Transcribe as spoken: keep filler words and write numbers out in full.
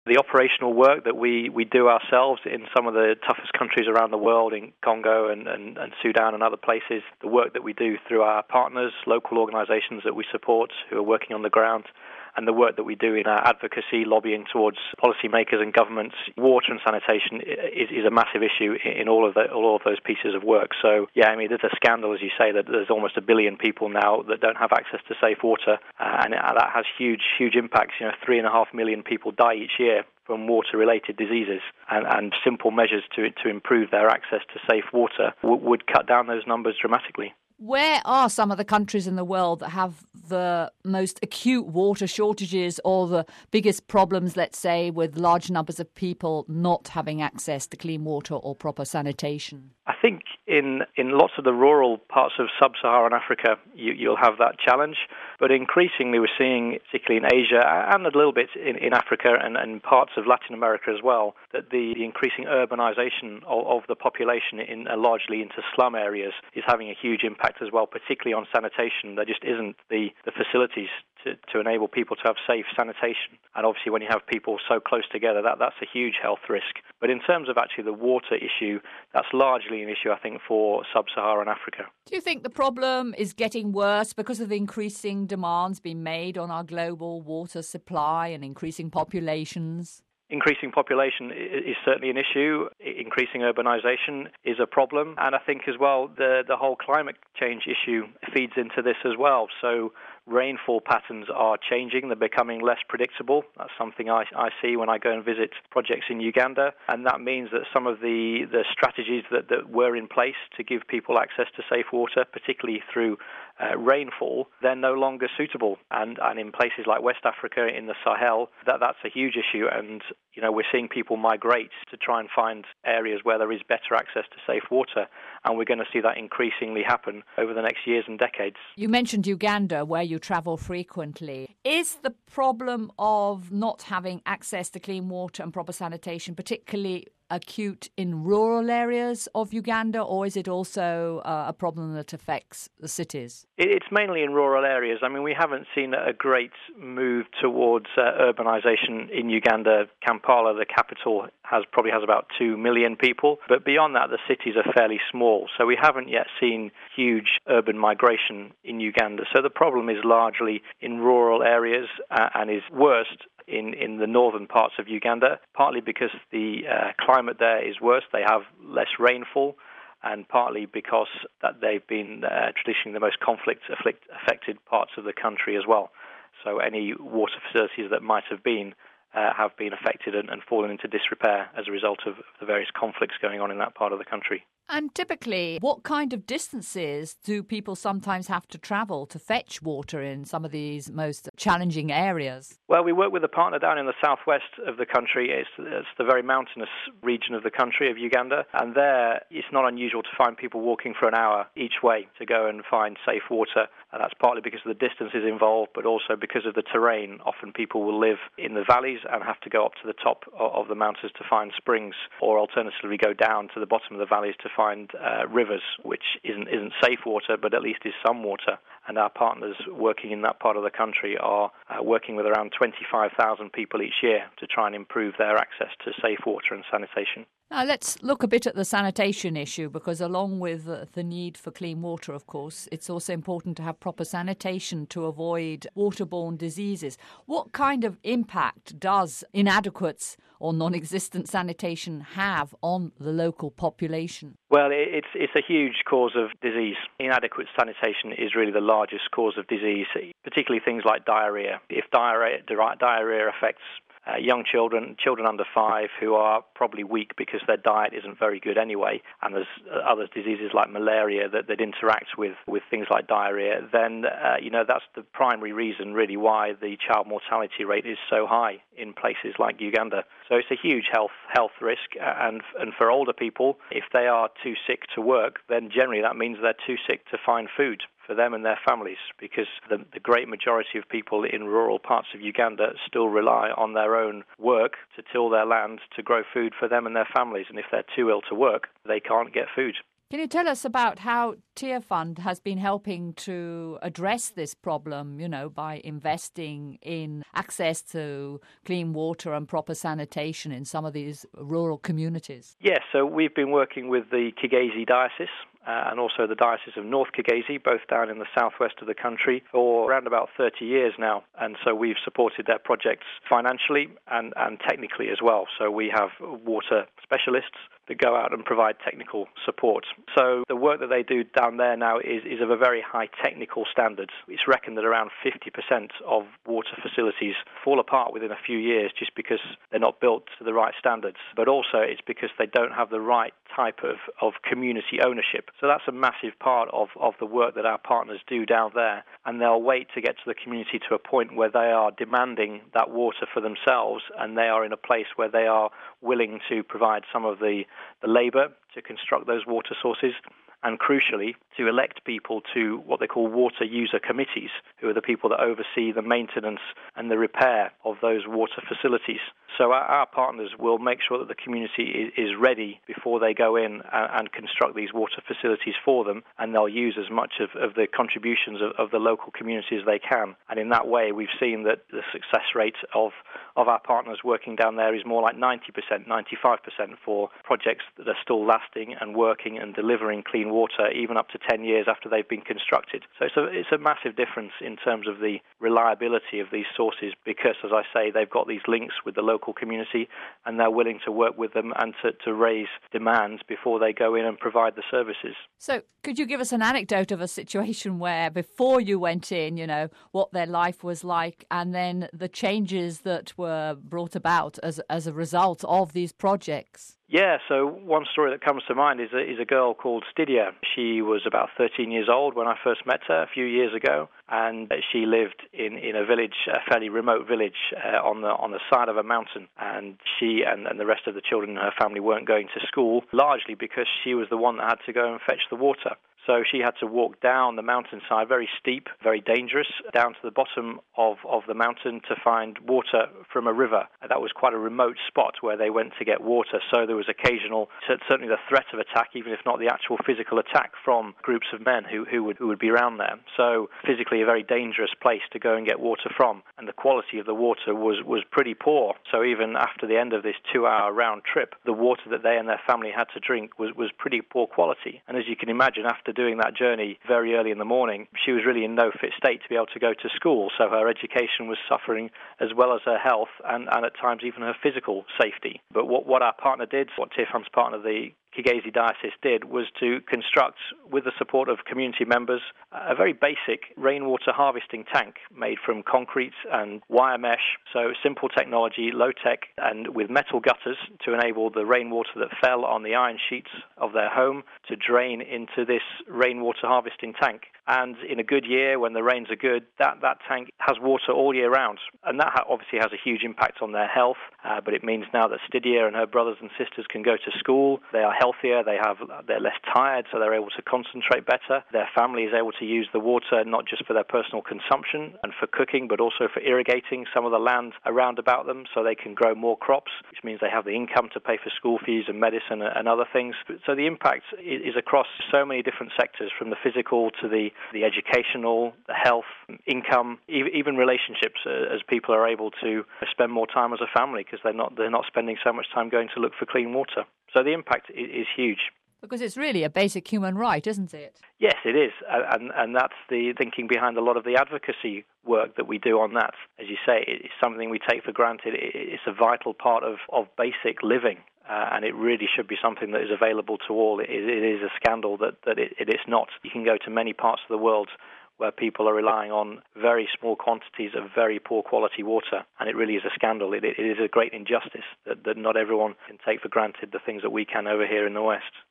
The operational work that we, we do ourselves in some of the toughest countries around the world, in Congo and, and, and Sudan and other places, the work that we do through our partners, local organizations that we support who are working on the ground, and the work that we do in our advocacy, lobbying towards policymakers and governments, water and sanitation is, is a massive issue in all of the, all of those pieces of work. So, yeah, I mean, there's a scandal, as you say, that there's almost a billion people now that don't have access to safe water, uh, and that has huge, huge impacts. You know, three and a half million people die each year from water-related diseases, and, and simple measures to to improve their access to safe water w- would cut down those numbers dramatically. Where are some of the countries in the world that have the most acute water shortages or the biggest problems, let's say, with large numbers of people not having access to clean water or proper sanitation? I think in, in lots of the rural parts of sub-Saharan Africa, you, you'll have that challenge. But increasingly we're seeing, particularly in Asia and a little bit in, in Africa and, and parts of Latin America as well, that the, the increasing urbanization of, of the population in uh, largely into slum areas is having a huge impact as well, particularly on sanitation. There just isn't the, the facilities to, to enable people to have safe sanitation. And obviously when you have people so close together, that, that's a huge health risk. But in terms of actually the water issue, that's largely an issue, I think, for sub-Saharan Africa. Do you think the problem is getting worse because of the increasing demands being made on our global water supply and increasing populations? Increasing population is certainly an issue. Increasing urbanization is a problem. And I think as well, the, the whole climate change issue feeds into this as well. So rainfall patterns are changing. They're becoming less predictable. That's something I, I see when I go and visit projects in Uganda. And that means that some of the, the strategies that, that were in place to give people access to safe water, particularly through uh, rainfall, they're no longer suitable. And, and in places like West Africa, in the Sahel, that, that's a huge issue. And you know, we're seeing people migrate to try and find areas where there is better access to safe water, and we're going to see that increasingly happen over the next years and decades. You mentioned Uganda, where you travel frequently. Is the problem of not having access to clean water and proper sanitation particularly acute in rural areas of Uganda, or is it also uh, a problem that affects the cities? It's mainly in rural areas. I mean, we haven't seen a great move towards uh, urbanization in Uganda. Kampala, the capital, has probably has about two million people, but beyond that, the cities are fairly small. So we haven't yet seen huge urban migration in Uganda. So the problem is largely in rural areas uh, and is worst in, in the northern parts of Uganda, partly because the uh, climate there is worse. They have less rainfall, and partly because that they've been uh, traditionally the most conflict-affected parts of the country as well. So any water facilities that might have been uh, have been affected and, and fallen into disrepair as a result of the various conflicts going on in that part of the country. And typically, what kind of distances do people sometimes have to travel to fetch water in some of these most challenging areas? Well, we work with a partner down in the southwest of the country. It's, it's the very mountainous region of the country of Uganda. And there, it's not unusual to find people walking for an hour each way to go and find safe water. And that's partly because of the distances involved, but also because of the terrain. Often people will live in the valleys and have to go up to the top of the mountains to find springs, or alternatively go down to the bottom of the valleys to find uh, rivers, which isn't isn't safe water, but at least is some water. And our partners working in that part of the country are uh, working with around twenty-five thousand people each year to try and improve their access to safe water and sanitation. Now, let's look a bit at the sanitation issue, because along with the need for clean water, of course, it's also important to have proper sanitation to avoid waterborne diseases. What kind of impact does inadequate or non-existent sanitation have on the local population? Well, it's it's a huge cause of disease. Inadequate sanitation is really the largest cause of disease, particularly things like diarrhea. If diarrhea, diarrhea affects Uh, young children, children under five, who are probably weak because their diet isn't very good anyway, and there's uh, other diseases like malaria that, that interact with, with things like diarrhea, then, uh, you know, that's the primary reason, really, why the child mortality rate is so high in places like Uganda. So it's a huge health health risk, and and for older people, if they are too sick to work, then generally that means they're too sick to find food for them and their families, because the, the great majority of people in rural parts of Uganda still rely on their own work to till their land to grow food for them and their families. And if they're too ill to work, they can't get food. Can you tell us about how Tearfund has been helping to address this problem, you know, by investing in access to clean water and proper sanitation in some of these rural communities? Yes, so we've been working with the Kigezi Diocese uh, and also the Diocese of North Kigezi, both down in the southwest of the country, for around about thirty years now. And so we've supported their projects financially and, and technically as well. So we have water specialists that go out and provide technical support. So the work that they do down there now is, is of a very high technical standard. It's reckoned that around fifty percent of water facilities fall apart within a few years just because they're not built to the right standards. But also it's because they don't have the right type of, of community ownership. So that's a massive part of, of the work that our partners do down there. And they'll wait to get to the community to a point where they are demanding that water for themselves, and they are in a place where they are willing to provide some of the, the labour to construct those water sources, and crucially, to elect people to what they call water user committees, who are the people that oversee the maintenance and the repair of those water facilities. So our, our partners will make sure that the community is, is ready before they go in and, and construct these water facilities for them, and they'll use as much of, of the contributions of, of the local community as they can. And in that way, we've seen that the success rate of, of our partners working down there is more like ninety percent, ninety-five percent for projects that are still lasting and working and delivering clean water even up to ten years after they've been constructed. So it's a, it's a massive difference in terms of the reliability of these sources because, as I say, they've got these links with the local community and they're willing to work with them and to, to raise demands before they go in and provide the services. So could you give us an anecdote of a situation where before you went in, you know, what their life was like and then the changes that were brought about as, as a result of these projects? Yeah, so one story that comes to mind is a, is a girl called Stydia. She was about thirteen years old when I first met her a few years ago, and she lived in, in a village, a fairly remote village uh, on the on the side of a mountain. And she and, and the rest of the children in her family weren't going to school, largely because she was the one that had to go and fetch the water. So she had to walk down the mountainside, very steep, very dangerous, down to the bottom of, of the mountain to find water from a river. And that was quite a remote spot where they went to get water. So there was occasional, certainly the threat of attack, even if not the actual physical attack from groups of men who, who would who would be around there. So physically a very dangerous place to go and get water from. And the quality of the water was, was pretty poor. So even after the end of this two-hour round trip, the water that they and their family had to drink was, was pretty poor quality. And as you can imagine, after doing that journey very early in the morning, she was really in no fit state to be able to go to school. So her education was suffering as well as her health and, and at times even her physical safety. But what, what our partner did, what Tearfund's partner, the Kigezi Diocese, did was to construct, with the support of community members, a very basic rainwater harvesting tank made from concrete and wire mesh. So simple technology, low tech, and with metal gutters to enable the rainwater that fell on the iron sheets of their home to drain into this rainwater harvesting tank. And in a good year, when the rains are good, that, that tank has water all year round. And that ha- obviously has a huge impact on their health, uh, but it means now that Stydia and her brothers and sisters can go to school. They are healthier, they have, they're less tired, so they're able to concentrate better. Their family is able to use the water not just for their personal consumption and for cooking, but also for irrigating some of the land around about them so they can grow more crops, which means they have the income to pay for school fees and medicine and other things. So the impact is across so many different sectors, from the physical to the the educational, the health, income, even relationships, uh, as people are able to spend more time as a family because they're not they're not spending so much time going to look for clean water. So the impact is, is huge. Because it's really a basic human right, isn't it? Yes, it is. And, and that's the thinking behind a lot of the advocacy work that we do on that. As you say, it's something we take for granted. It's a vital part of, of basic living. Uh, and it really should be something that is available to all. It, it is a scandal that, that it, it is not. You can go to many parts of the world where people are relying on very small quantities of very poor quality water, and it really is a scandal. It, it is a great injustice that, that not everyone can take for granted the things that we can over here in the West.